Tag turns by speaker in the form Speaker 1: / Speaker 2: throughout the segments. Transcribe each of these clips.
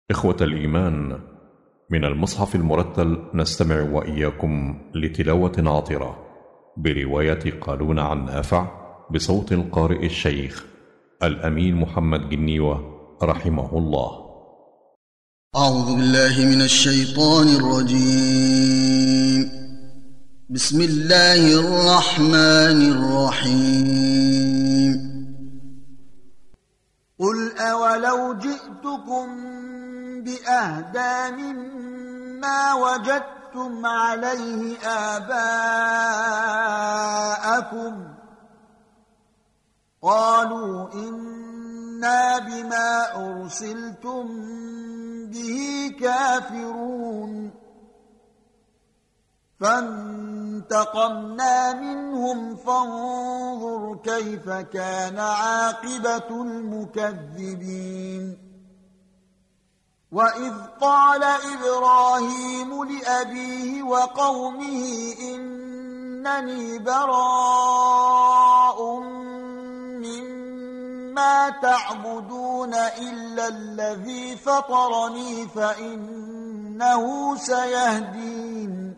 Speaker 1: إخوة الإيمان، من المصحف المرتل نستمع وإياكم لتلاوة عطرة برواية قالون عن نافع بصوت القارئ الشيخ الأمين محمد جنيوة رحمه الله.
Speaker 2: أعوذ بالله من الشيطان الرجيم. بسم الله الرحمن الرحيم. قل أولو جئتكم بأهدى مما وجدتم عليه آباءكم قالوا إنا بما أرسلتم به كافرون. فانتقمنا منهم فانظر كيف كان عاقبة المكذبين. وإذ قال إبراهيم لأبيه وقومه إنني براء مما تعبدون إلا الذي فطرني فإنه سيهدين.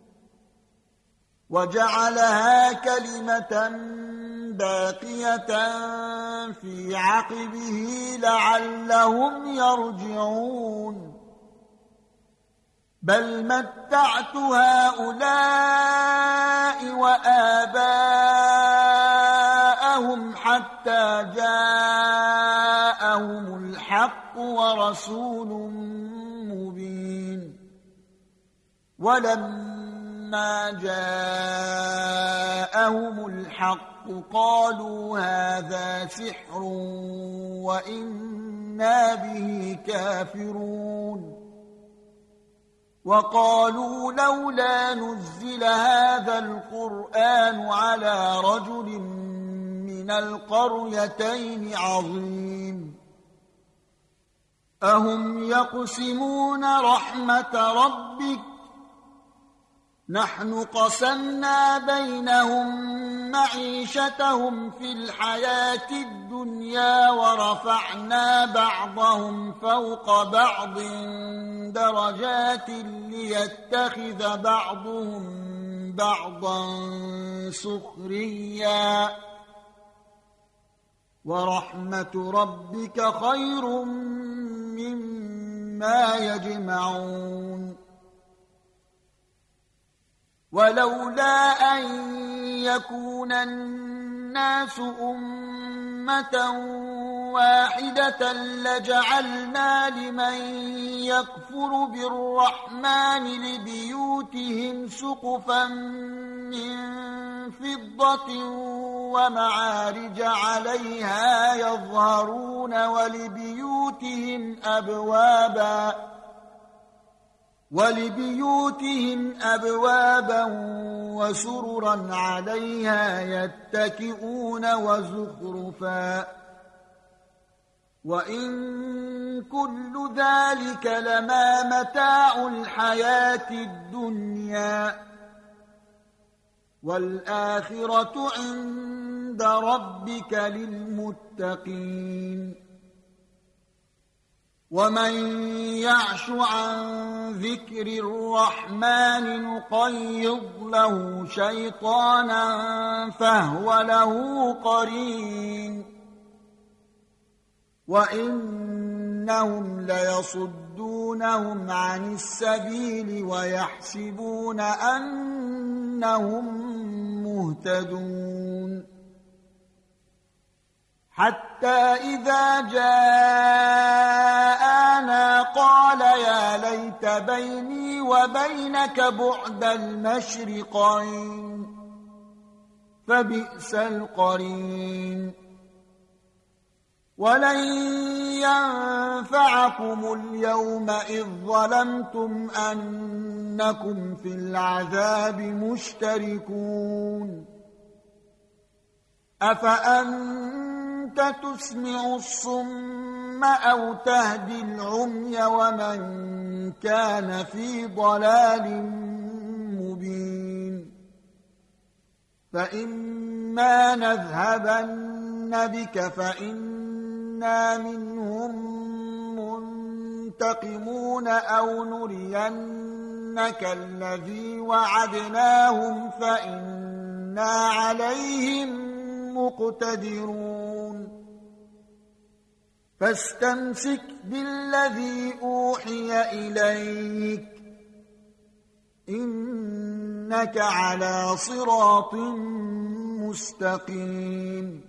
Speaker 2: وجعلها كلمة باقية في عقبه لعلهم يرجعون. بل متعت هؤلاء وآباءهم حتى جاءهم الحق ورسول مبين. ولما جاءهم الحق قالوا هذا سحر وإنا به كافرون. وقالوا لولا نزل هذا القرآن على رجل من القريتين عظيم. أهم يقسمون رحمة ربك نحن قسمنا بينهم معيشتهم في الحياة الدنيا ورفعنا بعضهم فوق بعض درجات ليتخذ بعضهم بعضا سخريا. ورحمة ربك خير مما يجمعون. ولولا أن يكون الناس أمة واحدة لجعلنا لمن يكفر بالرحمن لبيوتهم سقفا من فضة ومعارج عليها يظهرون ولبيوتهم أبوابا وسررا عليها يتكئون وزخرفا. وإن كل ذلك لما متاع الحياة الدنيا والآخرة عند ربك للمتقين. ومن يعش عن ذكر الرحمن نقيض له شيطانا فهو له قرين. وإنهم ليصدونهم عن السبيل ويحسبون أنهم مهتدون. حتى إذا جاءنا قال يا ليت بيني وبينك بعد المشرقين فبئس القرين. ولن ينفعكم اليوم إذ ظلمتم أنكم في العذاب مشتركون. أفأنت تسمع الصم أو تهدي العمي ومن كان في ضلال مبين. فإما نذهبن بك فإنا منهم ينتقمون أو نرينك الذي وعدناهم فإنا عليهم مقتدرون فاستمسك بالذي أوحي إليك إنك على صراط مستقيم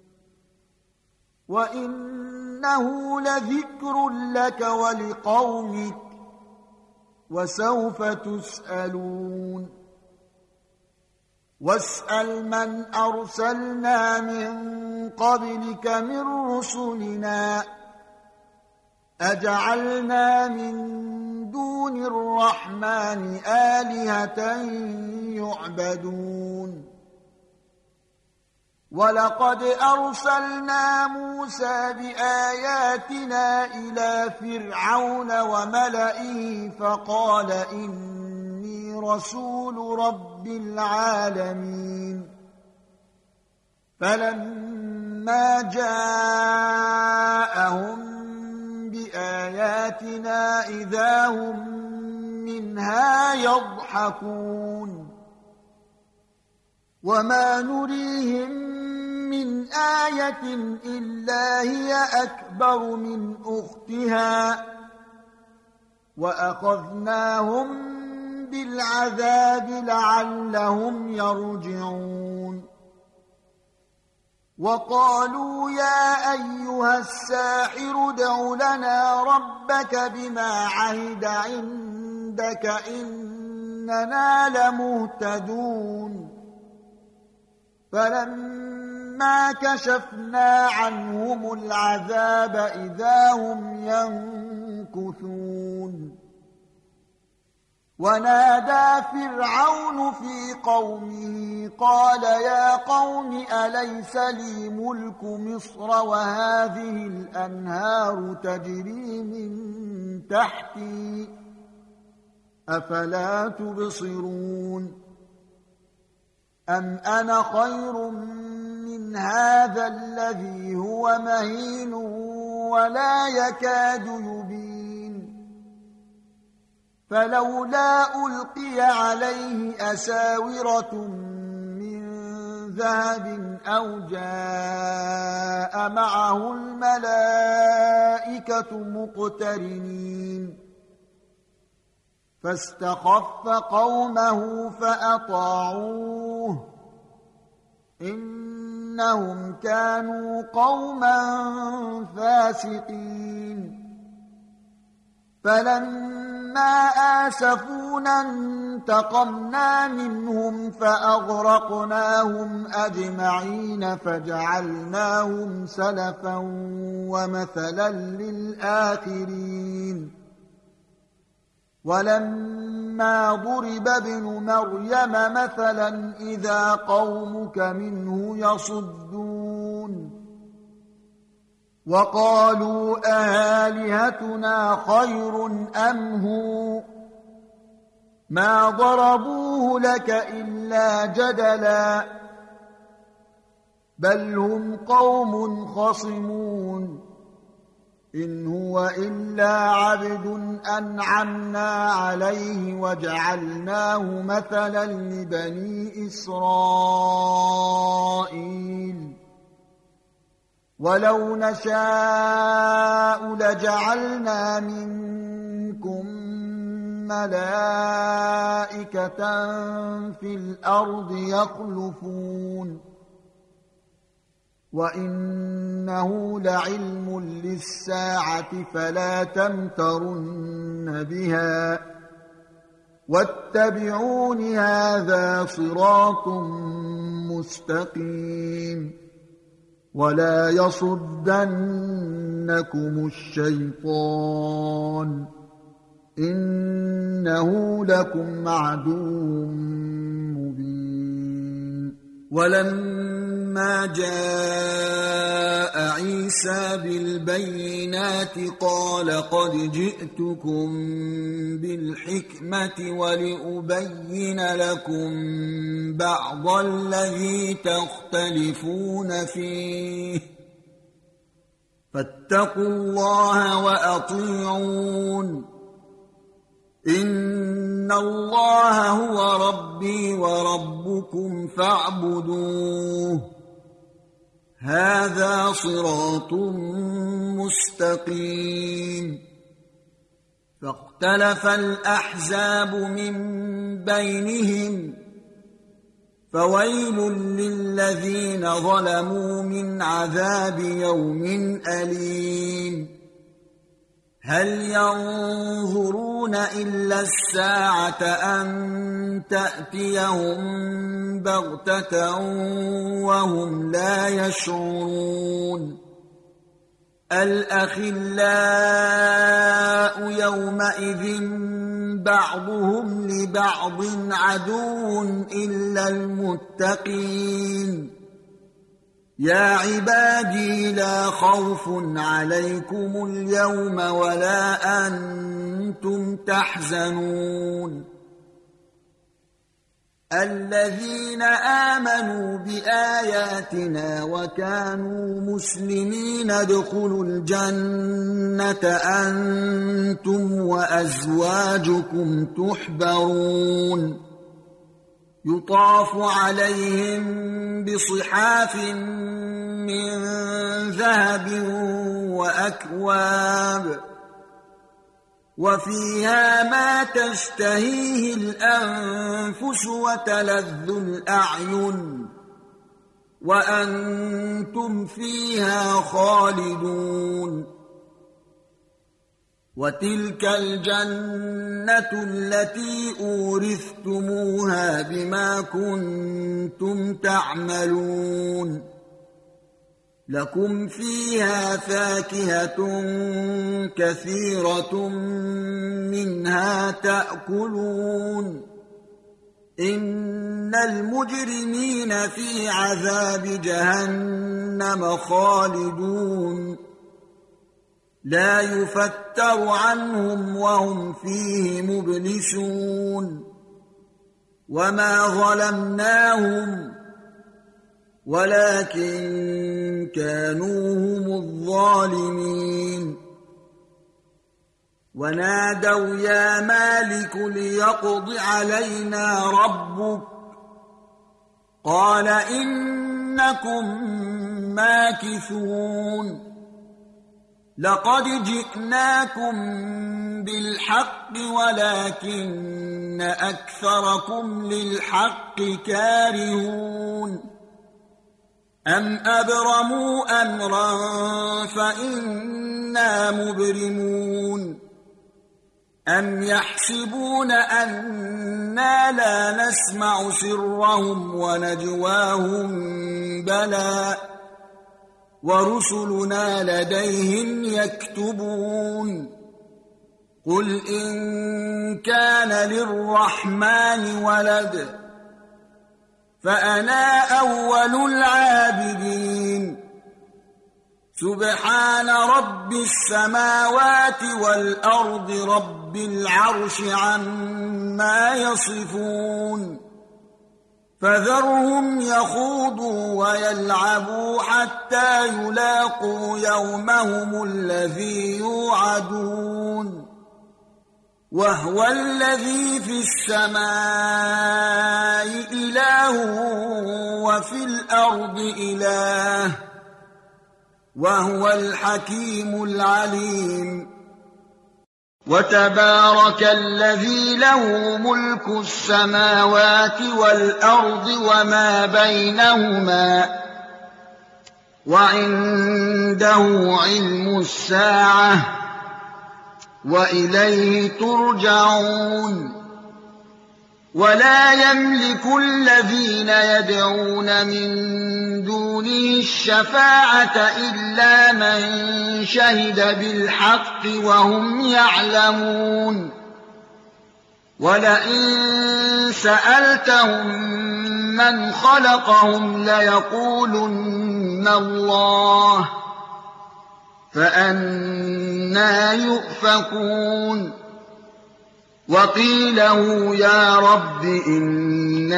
Speaker 2: وإنه لذكر لك ولقومك وسوف تسألون واسأل من أرسلنا من قبلك من رسلنا أجعلنا من دون الرحمن آلهة يعبدون ولقد أرسلنا موسى بآياتنا إلى فرعون وملئه فقال إني رسول رب العالمين فلما جاءهم بآياتنا إذا هم منها يضحكون وما نريهم من آية إلا هي أكبر من أختها وأخذناهم بالعذاب لعلهم يرجعون وقالوا يا أيها الساحر ادع لنا ربك بما عهد عندك إننا لمهتدون فلما كشفنا عنهم العذاب إذا هم ينكثون ونادى فرعون في قومه قال يا قوم أليس لي ملك مصر وهذه الأنهار تجري من تحتي أفلا تبصرون أم أنا خير من هذا الذي هو مهين ولا يكاد يبين فلولا ألقي عليه أساورة من ذهب أو جاء معه الملائكة مقترنين فاستخف قومه فأطاعوه إنهم كانوا قوما فاسقين فلما آسفونا انتقمنا منهم فأغرقناهم أجمعين فجعلناهم سلفا ومثلا للآخرين ولما ضرب ابن مريم مثلا إذا قومك منه يصدون وقالوا آلهتنا خير أم هو ما ضربوه لك إلا جدلا بل هم قوم خصمون إن هو إلا عبد أنعمنا عليه وجعلناه مثلا لبني إسرائيل ولو نشاء لجعلنا منكم ملائكة في الأرض يخلفون وإنه لعلم للساعة فلا تمترن بها واتبعون هذا صراط مستقيم ولا يصدنكم الشيطان إنه لكم عدو مبين ولما جاء عيسى بالبينات قال قد جئتكم بالحكمة ولأبين لكم بعض الذي تختلفون فيه فاتقوا الله وأطيعون إن الله هو ربي وربكم فاعبدوه هذا صراط مستقيم فاختلف الأحزاب من بينهم فويل للذين ظلموا من عذاب يوم أليم هل ينظرون إلا الساعة أن تأتيهم بغتة وهم لا يشعرون الأخلاء يومئذ بعضهم لبعض عدو إلا المتقين يا عبادي لا خوف عليكم اليوم ولا أنتم تحزنون الذين آمنوا بآياتنا وكانوا مسلمين ادخلوا الجنة أنتم وأزواجكم تحبرون يطاف عليهم بصحاف من ذهب وأكواب وفيها ما تشتهيه الأنفس وتلذ الأعين وأنتم فيها خالدون وتلك الجنة التي أورثتموها بما كنتم تعملون لكم فيها فاكهة كثيرة منها تأكلون إن المجرمين في عذاب جهنم خالدون لا يفتر عنهم وهم فيه مبلسون وما ظلمناهم ولكن كانوا هم الظالمين ونادوا يا مالك ليقض علينا ربك قال إنكم ماكثون لقد جئناكم بالحق ولكن أكثركم للحق كارهون أم أبرموا أمرا فإنا مبرمون أم يحسبون أنا لا نسمع سرهم ونجواهم بلى ورسلنا لديهم يكتبون قل إن كان للرحمن ولد فأنا أول العابدين سبحان رب السماوات والأرض رب العرش عما يصفون فذرهم يخوضوا ويلعبوا حتى يلاقوا يومهم الذي يوعدون وهو الذي في السماء إله وفي الأرض إله وهو الحكيم العليم وتبارك الذي له ملك السماوات والأرض وما بينهما وعنده علم الساعة وإليه ترجعون ولا يملك الذين يدعون من دونه الشفاعة إلا من شهد بالحق وهم يعلمون ولئن سألتهم من خلقهم ليقولن الله فأنى يؤفكون وقيله يا رب إن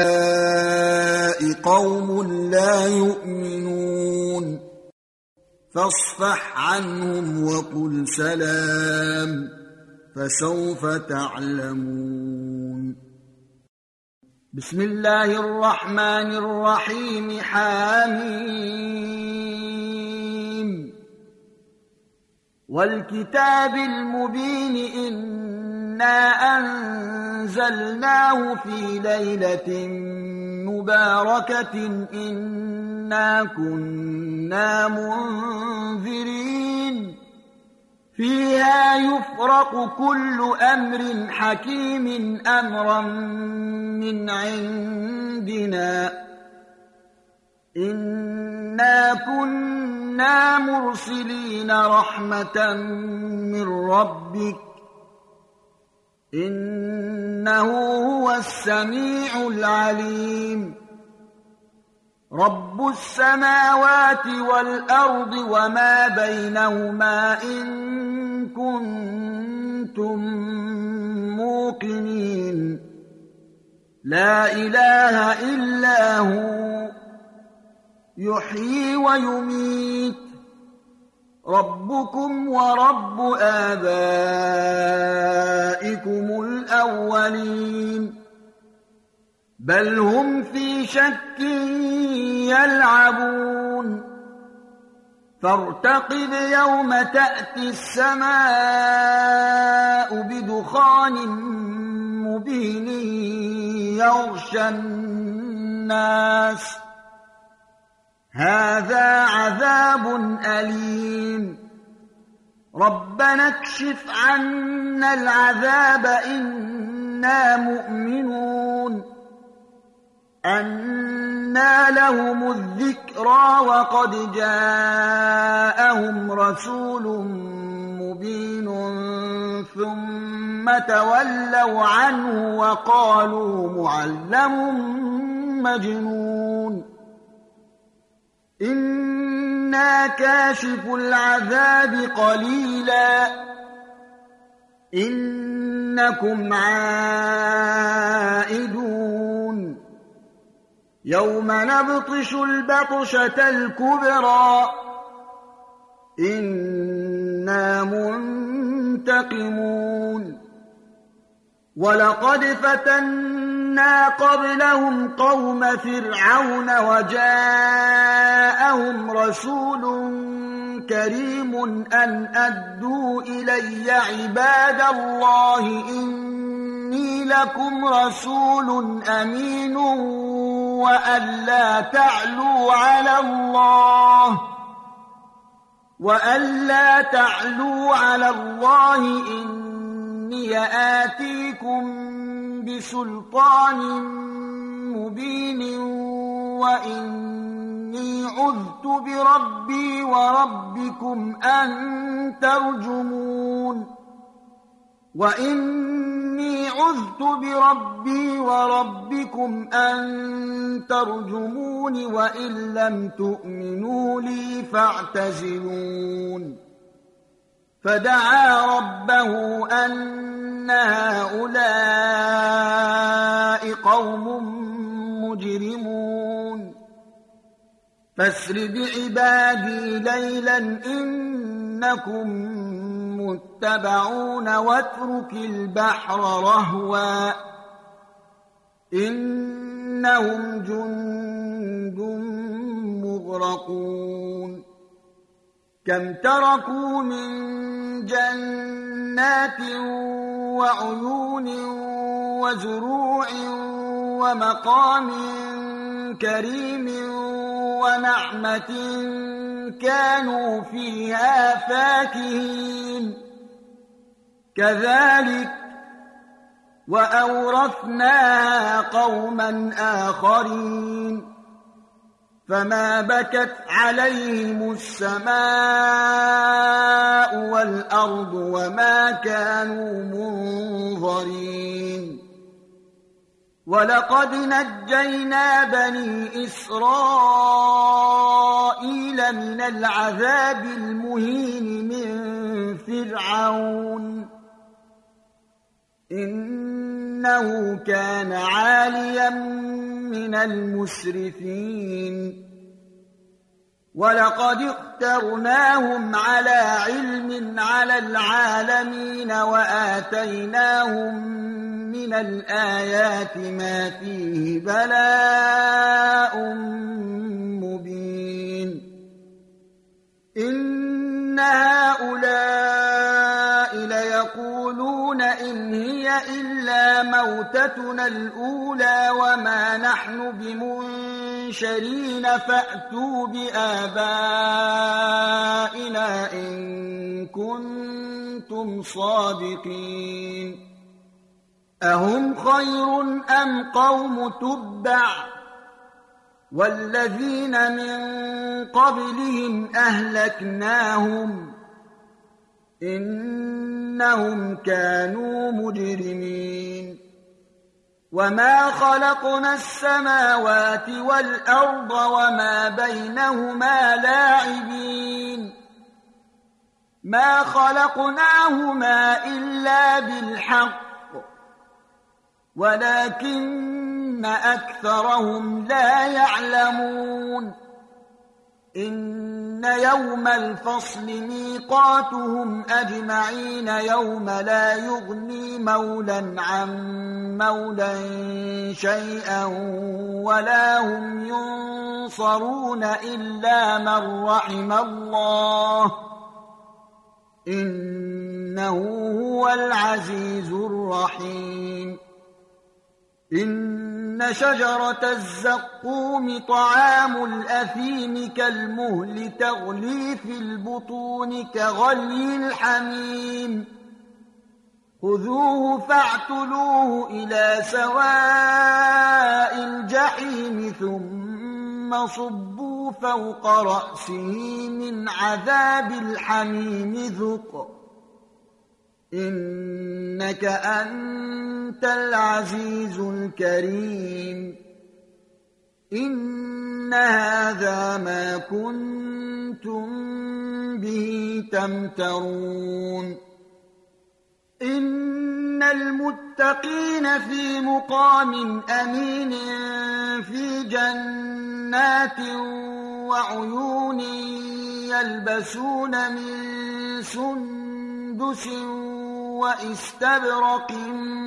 Speaker 2: هؤلاء قوم لا يؤمنون فاصفح عنهم وقل سلام فسوف تعلمون. بسم الله الرحمن الرحيم. حميم. والكتاب المبين إنا أنزلناه في ليلة مباركة إنا كنا منذرين فيها يفرق كل أمر حكيم أمرا من عندنا إنا كنا مرسلين رحمة من ربك إنه هو السميع العليم. رب السماوات والأرض وما بينهما إن كنتم موقنين لا إله إلا هو يحيي ويميت ربكم ورب آبائكم الأولين بل هم في شك يلعبون فارتقب يوم تأتي السماء بدخان مبين يغشى الناس هذا عذاب أليم ربنا اكشف عنا العذاب إنا مؤمنون أنى لهم الذكرى وقد جاءهم رسول مبين ثم تولوا عنه وقالوا معلم مجنون إنا كاشف العذاب قليلا إنكم عائدون يوم نبطش البطشة الكبرى إنا منتقمون ولقد فتنا قبلهم قوم فرعون وجاءهم رسول كريم أن أدوا إلي عباد الله إني لكم رسول أمين وألا تعلوا على الله إني آتيكم بسلطان مبين وإني عذت بربي وربكم أن ترجمون وإن لم تؤمنوا لي فاعتزلون فدعا ربه أن هؤلاء قوم مجرمون فاسر بعبادي ليلا إنكم متبعون واترك البحر رهوا إنهم جند مغرقون كم تركوا من جنات وعيون وزروع ومقام كريم ونعمة كانوا فيها فاكهين كذلك وأورثناها قوما آخرين فما بكت عليهم السماء والأرض وما كانوا منظرين ولقد نجينا بني إسرائيل من العذاب المهين من فرعون إنه كان عاليا من المسرفين ولقد اخترناهم على علم على العالمين وآتيناهم من الآيات ما فيه بلاء مبين إن هؤلاء ليقولون إن هي إلا موتتنا الأولى وما نحن بمنشرين فأتوا بآبائنا إن كنتم صادقين أهم خير أم قوم تبع والذين من قبلهم أهلكناهم إنهم كانوا مجرمين وما خلقنا السماوات والأرض وما بينهما لاعبين ما خلقناهما إلا بالحق ولكن أكثرهم لا يعلمون إن يوم الفصل ميقاتهم أجمعين يوم لا يغني مولا عن مولا شيئا ولا هم ينصرون إلا من رحم الله إنه هو العزيز الرحيم إن شجرة الزقوم طعام الأثيم كالمهل تغلي في البطون كغلي الحميم خذوه فاعتلوه إلى سواء الجحيم ثم صبوا فوق رأسه من عذاب الحميم ذق إنك أنت العزيز الكريم إن هذا ما كنتم به تمترون إن المتقين في مقام أمين في جنات وعيون يلبسون من سندس وإستبرق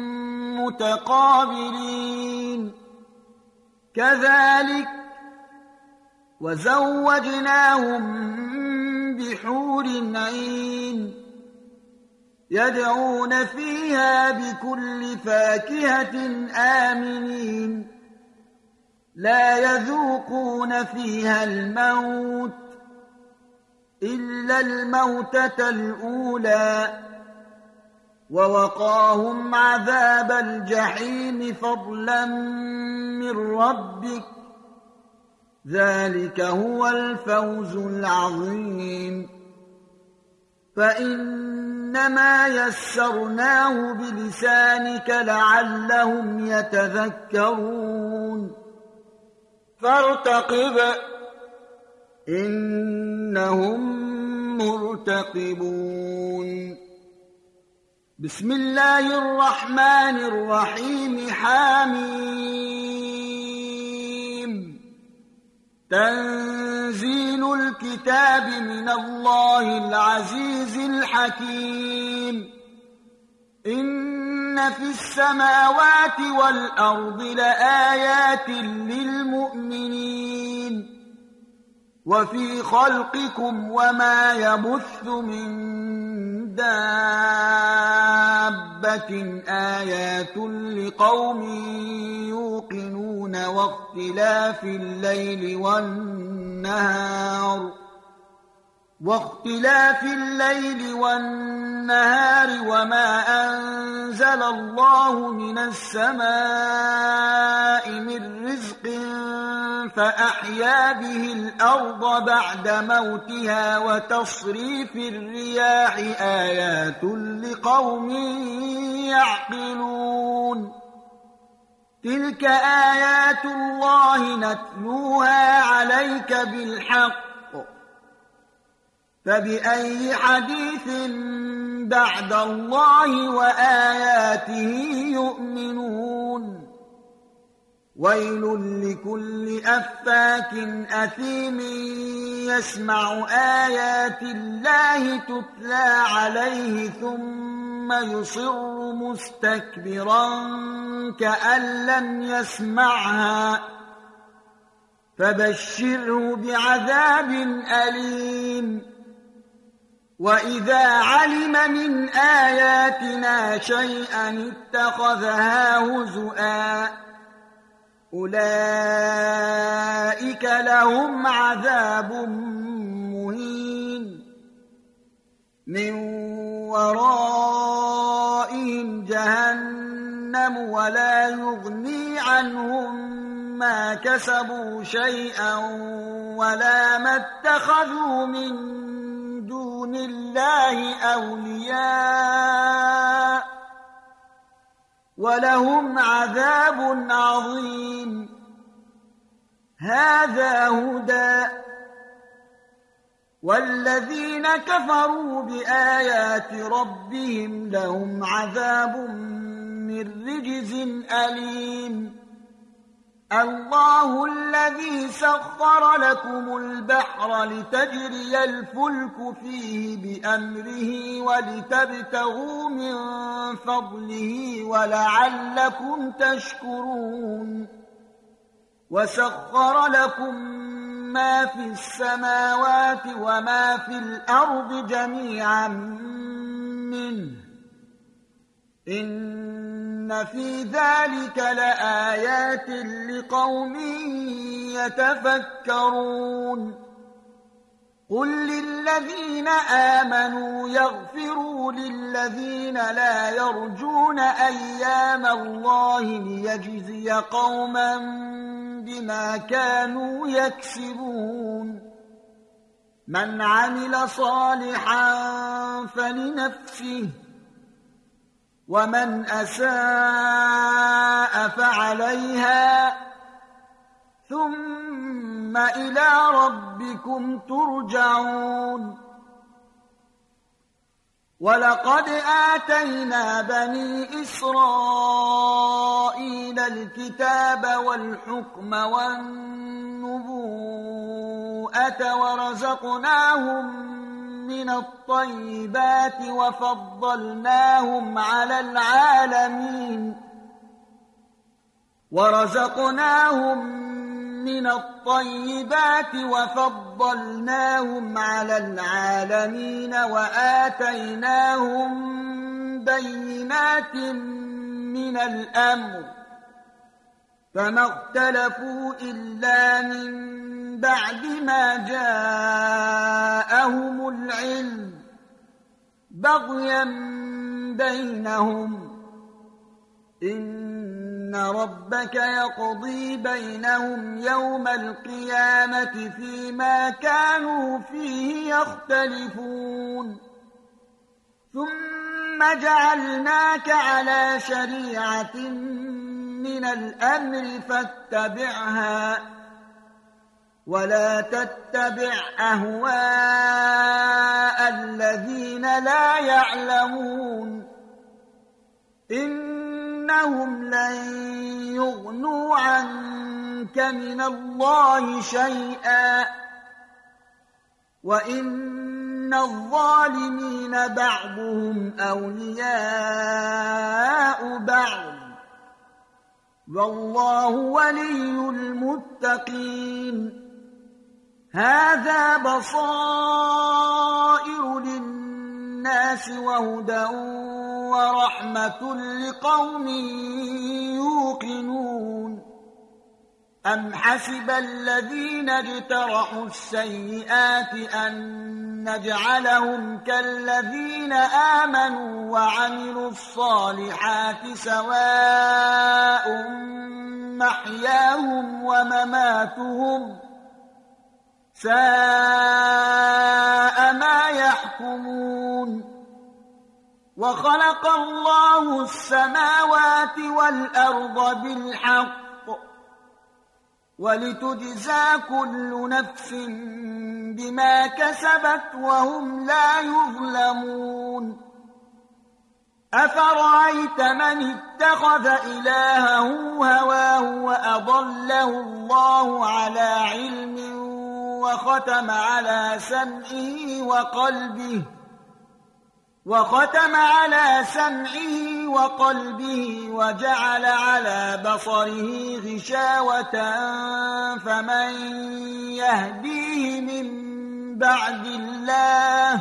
Speaker 2: متقابلين كذلك وزوجناهم بحور عين يدعون فيها بكل فاكهة آمنين لا يذوقون فيها الموت إلا الموتة الأولى ووقاهم عذاب الجحيم فضلا من ربك ذلك هو الفوز العظيم فإنما يسرناه بلسانك لعلهم يتذكرون فارتقب إنهم مرتقبون بسم الله الرحمن الرحيم حميم تنزيل الكتاب من الله العزيز الحكيم إن في السماوات والأرض لآيات للمؤمنين وفي خلقكم وما يبث من دابة آيات لقوم يوقنون واختلاف الليل والنهار وما أنزل الله من السماء من رزق فأحيا به الأرض بعد موتها وتصريف الرياح آيات لقوم يعقلون تلك آيات الله نتلوها عليك بالحق فبأي حديث بعد الله وآياته يؤمنون ويل لكل أفاك أثيم يسمع آيات الله تتلى عليه ثم يصر مستكبرا كأن لم يسمعها فبشره بعذاب أليم. وإذا علم من آياتنا شيئا اتخذها هزؤا أولئك لهم عذاب مهين من ورائهم جهنم ولا يغني عنهم ما كسبوا شيئا ولا ما اتخذوا من دون الله أولياء ولهم عذاب عظيم. هذا هدى والذين كفروا بآيات ربهم لهم عذاب من رجز أليم. الله الذي سخر لكم البحر لتجري الفلك فيه بأمره ولتبتغوا من فضله ولعلكم تشكرون. وسخر لكم ما في السماوات وما في الأرض جميعا منه إن في ذلك لآيات لقوم يتفكرون. قل للذين آمنوا يغفروا للذين لا يرجون أيام الله ليجزي قوما بما كانوا يكسبون. من عمل صالحا فلنفسه ومن أساء فعليها ثم إلى ربكم ترجعون. ولقد آتينا بني إسرائيل الكتاب والحكم والنبوءة ورزقناهم من الطيبات وفضلناهم على العالمين وآتيناهم بينات من الأمر فما اختلفوا إلا من بعد ما جاءهم العلم بغيا بينهم. إن ربك يقضي بينهم يوم القيامة فيما كانوا فيه يختلفون. ثم جعلناك على شريعة من الأمر فاتبعها ولا تتبع أهواء الذين لا يعلمون إنهم لن يغنوا عنك من الله شيئا وإن الظالمين بعضهم أولياء بعض والله ولي المتقين. هذا بصائر للناس وهدى ورحمة لقوم يوقنون. أم حسب الذين اجترحوا السيئات أن نجعلهم كالذين آمنوا وعملوا الصالحات سواء محياهم ومماتهم ساء ما يحكمون. وخلق الله السماوات والأرض بالحق ولتجزى كل نفس بما كسبت وهم لا يظلمون. أفرأيت من اتخذ إلهه هواه وأضله الله على علم وختم على سمعه وقلبه وجعل على بصره غشاوة فمن يهديه من بعد الله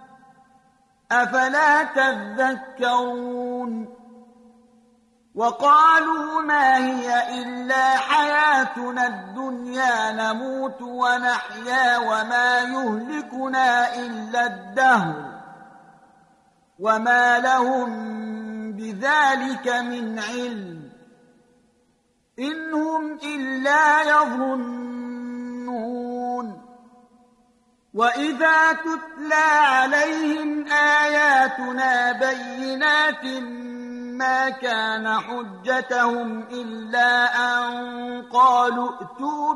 Speaker 2: أفلا تذكرون وقالوا ما هي إلا حياتنا الدنيا نموت ونحيا وما يهلكنا إلا الدهر وما لهم بذلك من علم إن هم إلا يظنون وإذا تتلى عليهم آياتنا بينات ما كان حجتهم إلا أن قالوا ائتوا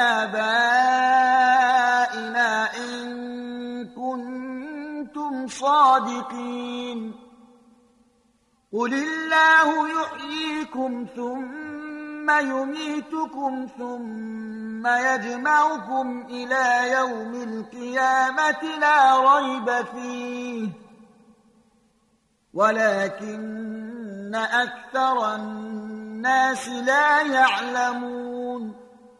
Speaker 2: بآبائنا إن كنتم صادقين قل الله يحييكم ثم يميتكم ثم يجمعكم إلى يوم القيامة لا ريب فيه ولكن أكثر الناس لا يعلمون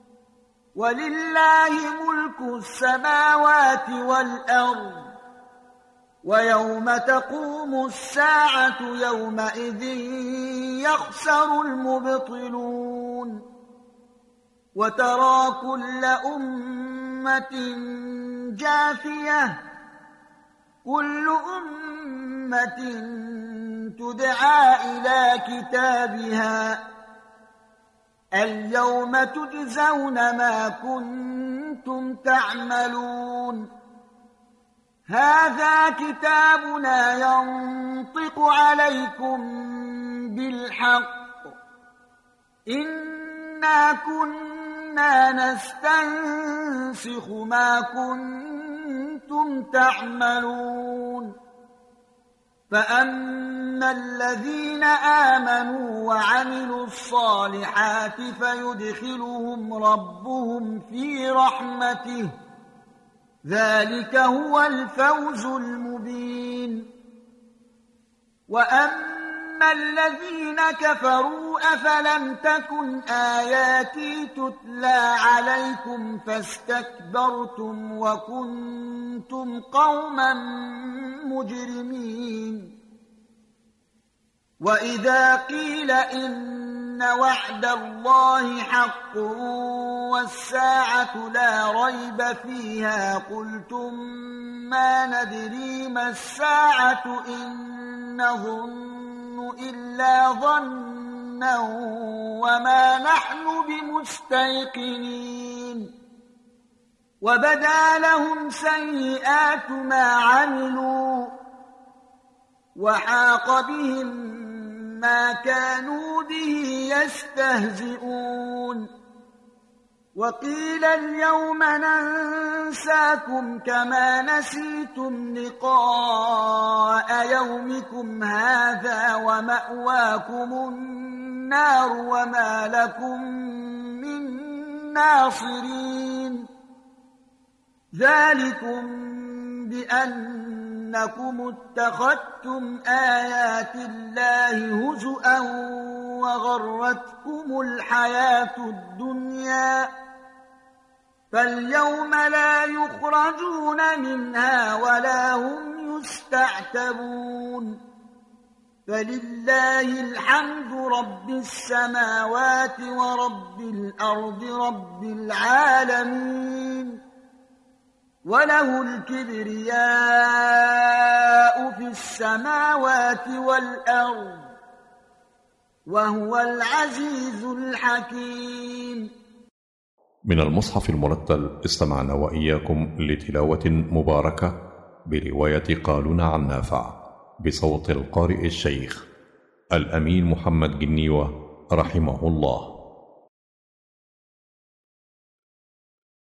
Speaker 2: ولله ملك السماوات والأرض ويوم تقوم الساعة يومئذ يخسر المبطلون وترى كل أمة جاثية كل أمة تدعى إلى كتابها اليوم تجزون ما كنتم تعملون هذا كتابنا ينطق عليكم بالحق إنا كنا نستنسخ ما كنتم تعملون فأما الذين آمنوا وعملوا الصالحات فيدخلهم ربهم في رحمته ذلك هو الفوز المبين وأما الذين كفروا أفلم تكن آياتي تتلى عليكم فاستكبرتم وكنتم قوما مجرمين وإذا قيل إن وعد الله حق والساعة لا ريب فيها قلتم ما ندري ما الساعة إن نظن إلا ظنا وما نحن بمستيقنين وبدا لهم سيئات ما عملوا وحاق بهم ما كانوا به يستهزئون وقيل اليوم ننساكم كما نسيتم لقاء يومكم هذا ومأواكم النار وما لكم من ناصرين ذلكم بأنكم اتخذتم آيات الله هزؤا وغرتكم الحياة الدنيا فاليوم لا يخرجون منها ولا هم يستعتبون فلله الحمد رب السماوات ورب الأرض رب العالمين وله الكبرياء في السماوات والأرض وهو العزيز الحكيم.
Speaker 1: من المصحف المرتل استمعنا وإياكم لتلاوة مباركة برواية قالون عن نافع بصوت القارئ الشيخ الأمين محمد جنيوة رحمه الله.